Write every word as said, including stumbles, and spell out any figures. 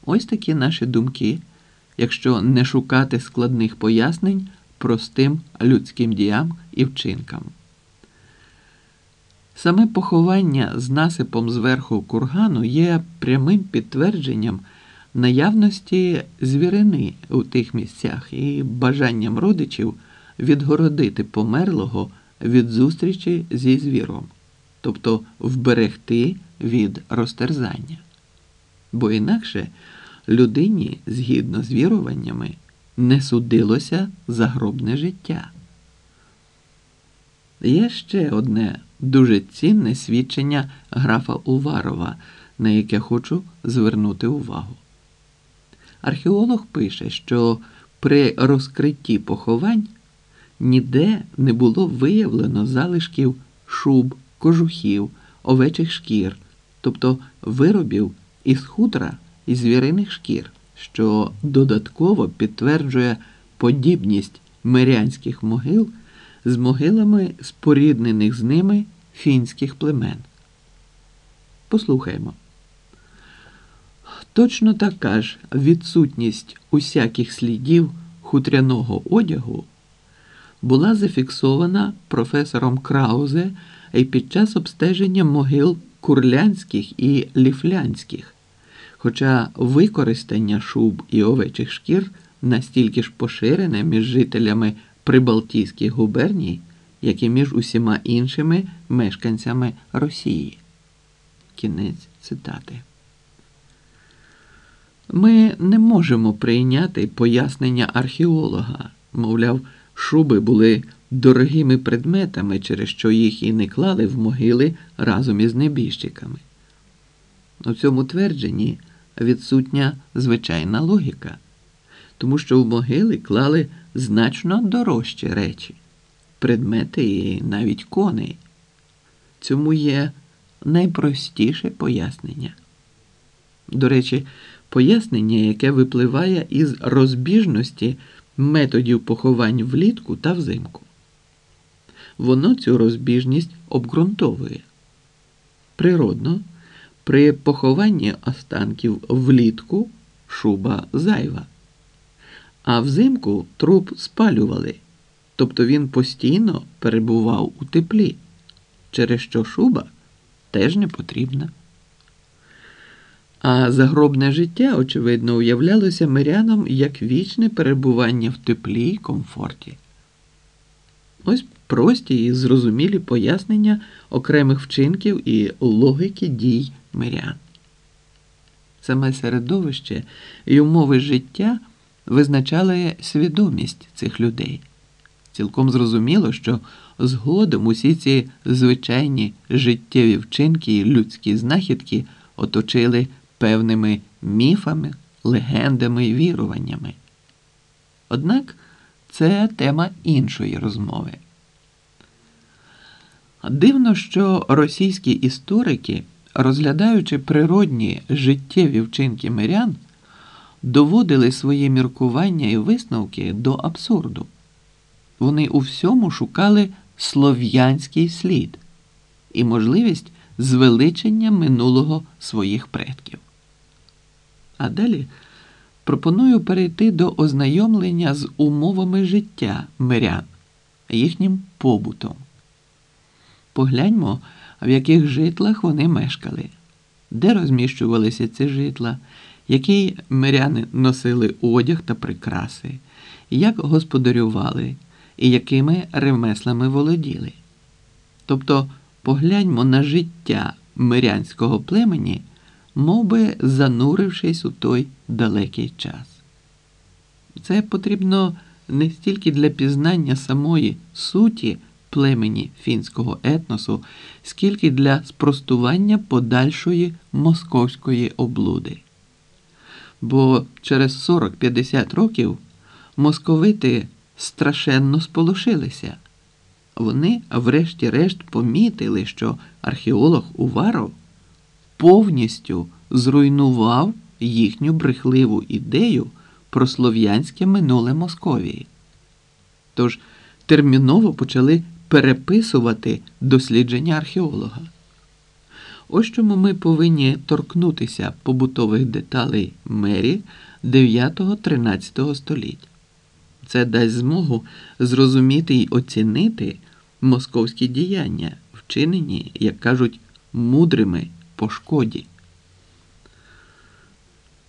Ось такі наші думки, якщо не шукати складних пояснень простим людським діям і вчинкам. Саме поховання з насипом зверху кургану є прямим підтвердженням наявності звірини у тих місцях і бажанням родичів відгородити померлого від зустрічі зі звіром, тобто вберегти від розтерзання. Бо інакше людині, згідно з віруваннями, не судилося загробне життя. Є ще одне дуже цінне свідчення графа Уварова, на яке хочу звернути увагу. Археолог пише, що при розкритті поховань ніде не було виявлено залишків шуб, кожухів, овечих шкір, тобто виробів із хутра і звіриних шкір, що додатково підтверджує подібність мирянських могил з могилами споріднених з ними фінських племен. Послухаймо. Точно така ж відсутність усяких слідів хутряного одягу була зафіксована професором Краузе і під час обстеження могил курлянських і ліфлянських, хоча використання шуб і овечих шкір настільки ж поширене між жителями прибалтійських губерній, як і між усіма іншими мешканцями Росії. Кінець цитати. Ми не можемо прийняти пояснення археолога, мовляв, шуби були дорогими предметами, через що їх і не клали в могили разом із небіжчиками. У цьому твердженні відсутня звичайна логіка, тому що в могили клали значно дорожчі речі, предмети і навіть коней. Цьому є найпростіше пояснення. До речі, пояснення, яке випливає із розбіжності методів поховань влітку та взимку. Воно цю розбіжність обґрунтовує. Природно, при похованні останків влітку шуба зайва, а взимку труп спалювали, тобто він постійно перебував у теплі, через що шуба теж не потрібна. А загробне життя, очевидно, уявлялося мирянам як вічне перебування в теплі й комфорті. Ось прості і зрозумілі пояснення окремих вчинків і логіки дій мирян. Саме середовище і умови життя визначали свідомість цих людей. Цілком зрозуміло, що згодом усі ці звичайні життєві вчинки і людські знахідки оточили певними міфами, легендами і віруваннями. Однак це тема іншої розмови. Дивно, що російські історики, розглядаючи природні життєві вчинки мирян, доводили свої міркування і висновки до абсурду. Вони у всьому шукали слов'янський слід і можливість звеличення минулого своїх предків. А далі пропоную перейти до ознайомлення з умовами життя мирян, їхнім побутом. Погляньмо, в яких житлах вони мешкали, де розміщувалися ці житла, який миряни носили одяг та прикраси, як господарювали і якими ремеслами володіли. Тобто погляньмо на життя мирянського племені, мов би занурившись у той далекий час. Це потрібно не стільки для пізнання самої суті племені фінського етносу, скільки для спростування подальшої московської облуди. Бо через сорок-п'ятдесят років московити страшенно сполошилися. Вони, врешті-решт, помітили, що археолог Уваров повністю зруйнував їхню брехливу ідею про слов'янське минуле Московії. Тож терміново почали переписувати дослідження археолога. Ось чому ми повинні торкнутися побутових деталей Мері дев'ятого-тринадцятого століть. Це дасть змогу зрозуміти й оцінити московські діяння, вчинені, як кажуть, мудрими по шкоді.